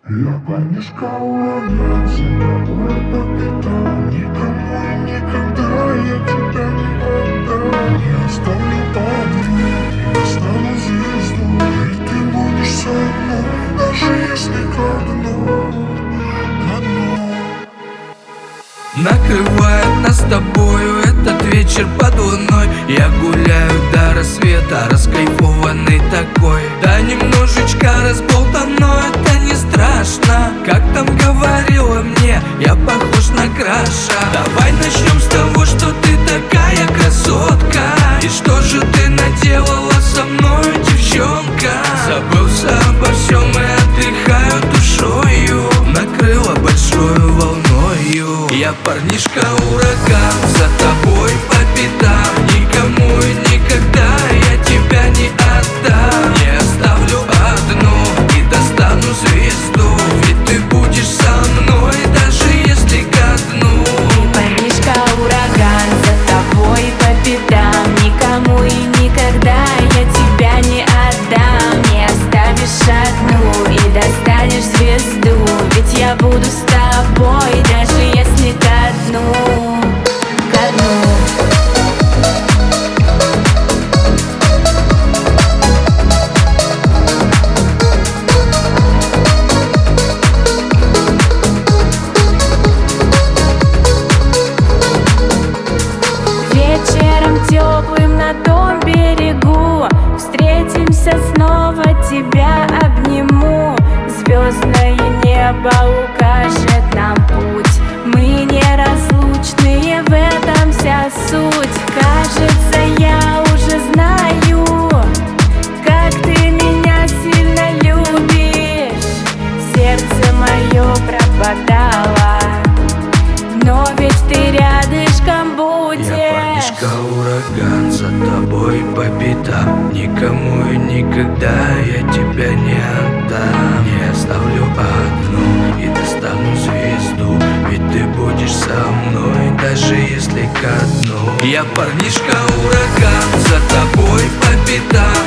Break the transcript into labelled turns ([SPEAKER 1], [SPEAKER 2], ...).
[SPEAKER 1] Я парнишка ураган, за тобой по пятам. Никому и никогда я тебя не отдам. Не оставлю одну, не стану звездой. И ты будешь со мной, даже если ко дну, ко дну.
[SPEAKER 2] Накрывает нас с тобою этот вечер под луной. Я гуляю до рассвета, раскайфованный такой. Да немножечко разболтан, но это не страшно. Как там говорила мне, я похож на Краша. Давай начнем с того, что ты такая красотка. И что же ты наделала со мной, девчонка? Забылся обо всем и отдыхаю душою. Накрыла большую волною. Я парнишка ураган, за тобой по пятам. Никому и никогда я тебя не отдам. Не оставлю одну и достану звезду. Ведь ты будешь со мной, даже если ко дну.
[SPEAKER 3] Парнишка ураган, за тобой по пятам. Никому и никогда я тебя не отдам. Не оставишь одну и достанешь звезду. Ведь я буду с тобой, даже если ко дну, ко дну. Вечером теплым на том берегу встретимся снова, тебя обниму. Звездное небо укажет нам путь. Мы неразлучные, в этом вся суть. Кажется, я уже знаю, как ты меня сильно любишь. Сердце мое пропадало, но ведь ты рядышком будешь.
[SPEAKER 2] Я парнишка ураган, за тобой по пятам. Никому и никогда я тебя не отдам. Не оставлю одну и достану звезду. Ведь ты будешь со мной, даже если ко дну. Я парнишка ураган, за тобой по пятам.